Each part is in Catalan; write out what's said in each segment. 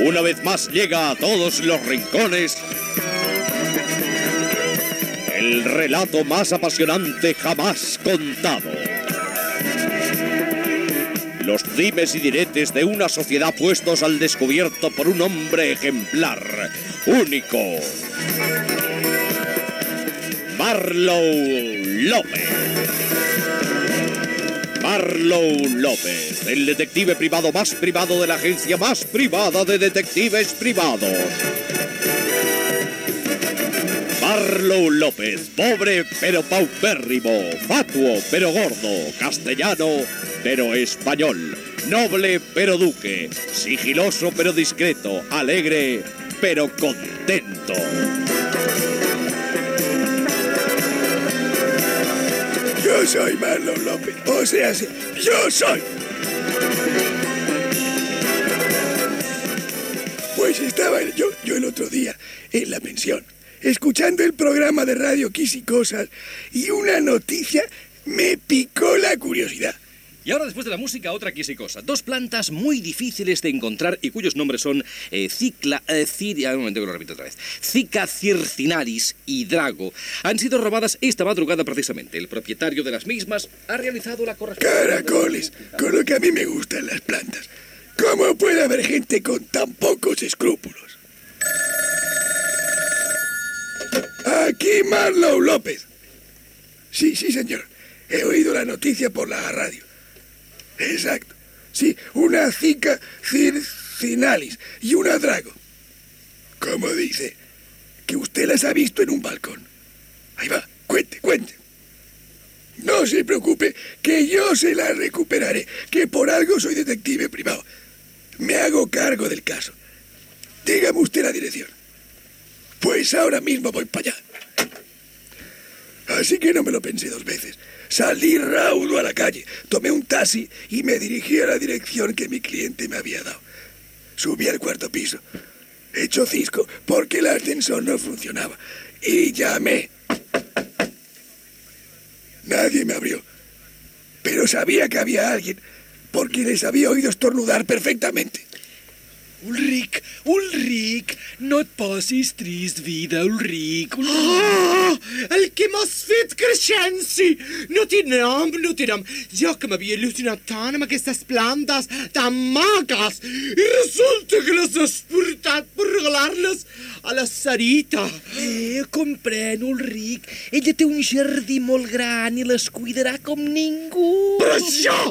Una vez más llega a todos los rincones el relato más apasionante jamás contado. Los dimes y diretes de una sociedad puestos al descubierto por un hombre ejemplar, único. Marlowe López. Marlowe López, el detective privado más privado de la agencia más privada de detectives privados. Marlowe López, pobre pero paupérrimo, fatuo pero gordo, castellano pero español, noble pero duque, sigiloso pero discreto, alegre pero contento. Yo soy Marlowe López, o sea, sí, yo soy. Pues estaba yo el otro día en la pensión, escuchando el programa de radio Kiss y Cosas, y una noticia me picó la curiosidad. Y ahora, después de la música, otra quisicosa. Dos plantas muy difíciles de encontrar y cuyos nombres son Cicacircinalis y Drago. Han sido robadas esta madrugada precisamente. El propietario de las mismas ha realizado la correspondencia. Caracoles, con lo que a mí me gustan las plantas. ¿Cómo puede haber gente con tan pocos escrúpulos? Aquí Marlowe López. Sí, señor. He oído la noticia por la radio. Exacto. Sí, una Cicacircinalis y una Drago. ¿Cómo dice? Que usted las ha visto en un balcón. Ahí va, cuente. No se preocupe, que yo se las recuperaré, que por algo soy detective privado. Me hago cargo del caso. Dígame usted la dirección. Pues ahora mismo voy para allá. Así que no me lo pensé dos veces. Salí raudo a la calle, tomé un taxi y me dirigí a la dirección que mi cliente me había dado. Subí al cuarto piso, hecho cisco porque el ascensor no funcionaba, y llamé. Nadie me abrió, pero sabía que había alguien porque les había oído estornudar perfectamente. Ulric, no et posis trist, vida, Ulric. El que m'has fet, Crescenci! No té nom. Jo que m'havia il·lusionat tant amb aquestes plantes tan maques i resulta que les has portat per regalar-les a la Sarita. Comprèn, Ulric. Ella té un jardí molt gran i les cuidarà com ningú. Però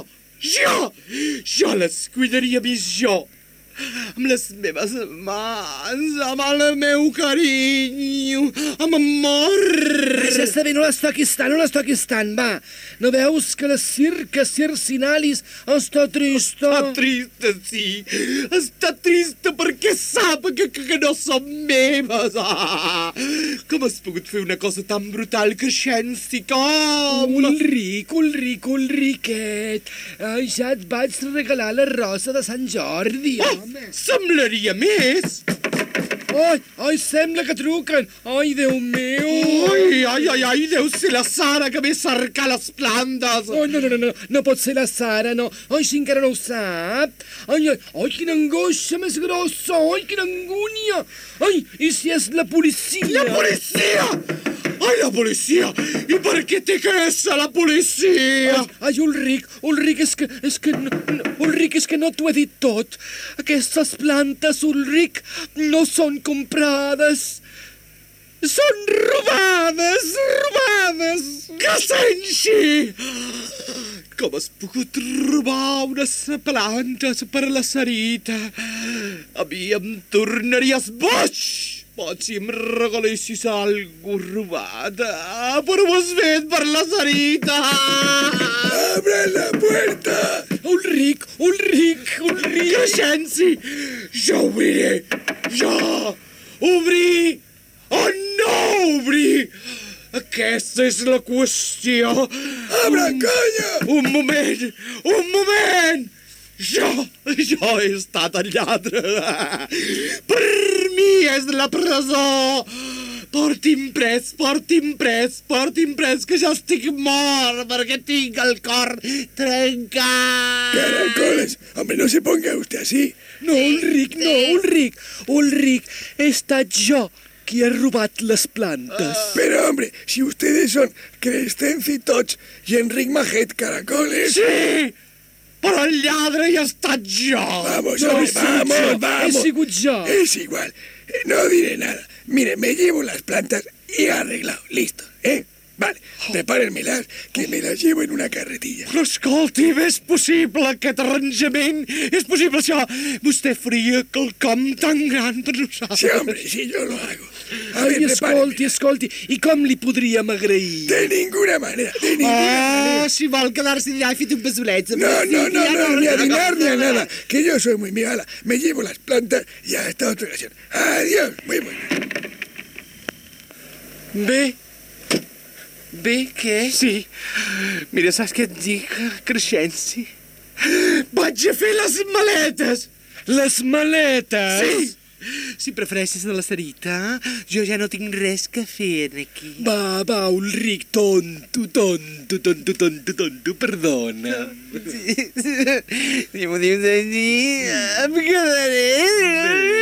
jo les cuidaria més jo. Amb les meves mans, amb el meu carinyo, amb amor. Ja està bé, no les toquis tant, va. No veus que la Cicacircinalis està trista? Està trista, sí. Està trista perquè sap que no són meves. Com has pogut fer una cosa tan brutal, Crescenci, com? Ulriquet. Ja et vaig regalar la rosa de Sant Jordi, home. Semblaria més. Ai, sembla que truquen. Ai, Déu meu. Ai, deu ser la Sara que ve a cercar les plantes. No pot ser la Sara, no. Ai, si encara no ho sap. Ai, quina angoixa més grossa. Ai, quina angúnia. Ai, i si és la policia? La policia! Ai, la policia! I per què té que ésser la policia? Ai, Ulric, és que no t'ho he dit tot. Aquestes plantes, Ulric, no són comprades. Són robades! Crescenci! Com has pogut robar unes plantes per a la Sarita? A mi em tornaries boig! Si em regalessis algo robat, però ho has fet per la Sarita. ¡Abre la puerta! Ulric! Crescenci, jo obriré. Obrir o no obrir? Aquesta és la qüestió. Obre, calla! Un moment! Jo he estat el lladre. Per mi és la presó. Porti'm pres, que ja estic mort, perquè tinc el cor trencat. Caracoles, hombre, no se ponga usted así. No, Ulric, no, Ulric, he estat jo qui ha robat les plantes. Pero, hombre, si ustedes son Crescenci Tots y Enric Majet, caracoles... Sí, però el lladre hi ha estat jo. Vamos, hombre, vamos. He sigut jo. Es igual, no diré nada. Mire, me llevo las plantas y arreglado, listo, ¿eh? Vale, prepárenmelas, que me las llevo en una carretilla. Però escolti, és possible aquest arranjament? És possible això? Vostè faria quelcom tan gran per nosaltres. Sí, hombre, sí, yo lo hago. A ver, Ai, prepárenme. escolti, i com li podríem agrair? De ninguna manera, de ninguna manera. Si vol quedar-se allà i fet un besolet. No, ni a dinar ni a nada, que yo soy muy mío. Ala, me llevo las plantas y hasta otra ocasión. Adiós, muy bueno. Bé, què? Sí. Mira, saps què et dic, Crescenci? Vaig a fer les maletes! Les maletes? Sí! Si prefereixes de la Sarita, jo ja no tinc res que fer aquí. Va, Ulric, tonto, perdona. Si m'ho dius així, em quedaré...